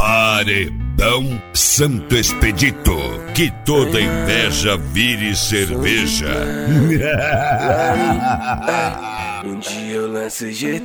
Paredão Santo Expedito, que toda inveja vire cerveja. Um dia eu lanço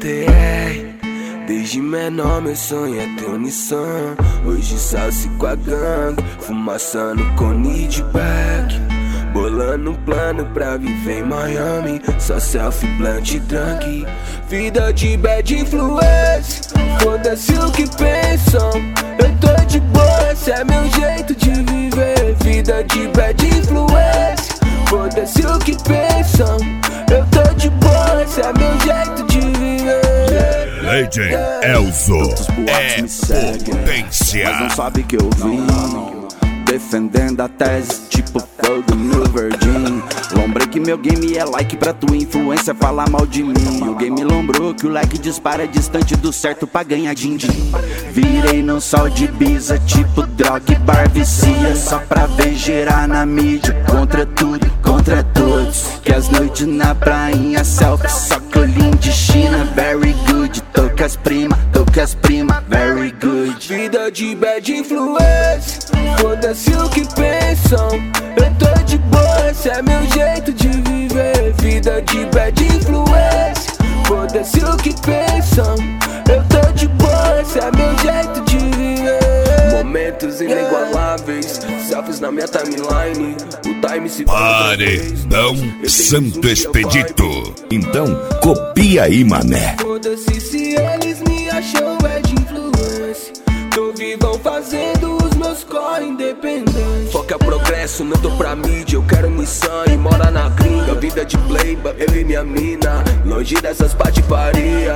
GTR. Desde menor meu sonho é ter um Nissan. Hoje salse com a gangue, fumaçando com Nidback, bolando um plano pra viver em Miami. Só selfie, blunt e drunk. Vida de bad influence, foda-se o que pensam. Eu tô de boa, esse é meu jeito de viver. Vida de bad influence, foda-se o que pensam. Eu tô de boa, esse é meu jeito de viver. Legend Elzo é potência. Mas não sabe que eu vim defendendo a tese, tipo fogo no Virgin. Lombrei que meu game é like pra tua influência falar mal de mim. O game lombrou que o like dispara distante do certo pra ganhar din-din. Virei num sol de bisa, tipo droga e bar vicia. Só pra ver gerar na mídia, contra tudo, contra todos. Que as noites na prainha, selfie, só colinho de China. Very good, tô com as prima, very good. Vida de bad influence, foda-se o que pensam. Eu tô de boa, esse é meu jeito de viver. Vida de bad influence, foda-se o que pensam. Eu tô de boa, esse é meu jeito de viver. Momentos inigualáveis, selfies na minha timeline. O time se Paredão Santo Expedito. Então copia aí, mané. Foda-se se eles me acham bad influence. Tô vivão fazendo os meus corre independentes. Foca progresso, não tô pra mídia. Eu quero missão e mora na gringa. Vida de playboy, eu e minha mina, longe dessas patifaria.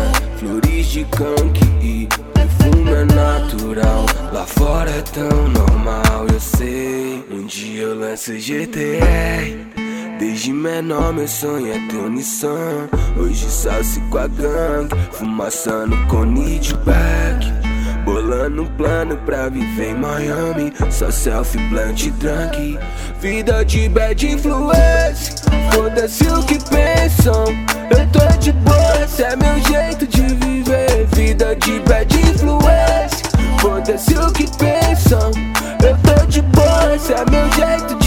Flores de canque e perfume é natural. Lá fora é tão normal, eu sei. Um dia eu lanço GTR. Desde menor meu sonho é ter um Nissan. Hoje salse com a gangue, fumaçando com Nidback, bolando um plano pra viver em Miami. Só selfie, blunt e drunk. Vida de bad influence, foda-se o que pensam. Eu tô de boa, esse é meu jeito de viver. Vida de bad influence, foda-se o que pensam. Eu tô de boa, esse é meu jeito de